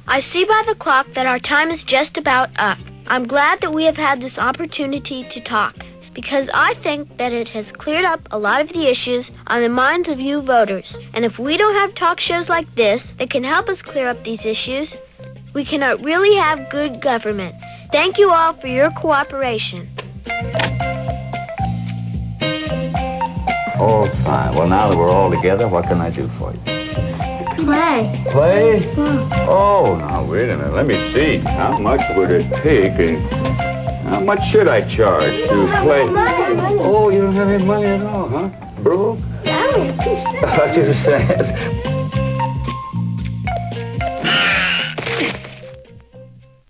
I see by the clock that our time is just about up. I'm glad that we have had this opportunity to talk, because I think that it has cleared up a lot of the issues on the minds of you voters. And if we don't have talk shows like this that can help us clear up these issues, we cannot really have good government. Thank you all for your cooperation. Oh, fine. Well, now that we're all together, what can I do for you? Play. Play? Oh, now, wait a minute. Let me see. How much would it take and how much should I charge to play? Oh, you don't have any money at all, huh? Broke? 2 cents. 2 cents.